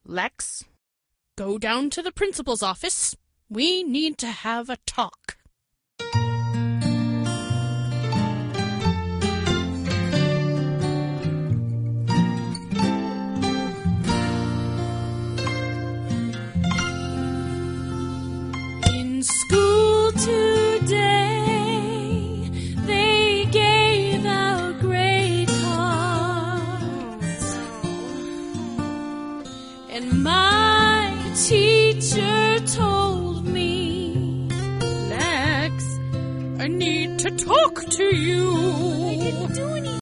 Lex, go down to the principal's office. We need to have a talk. In school today, they gave out grade cards, and my teacher told me, Lex, I need to talk to you.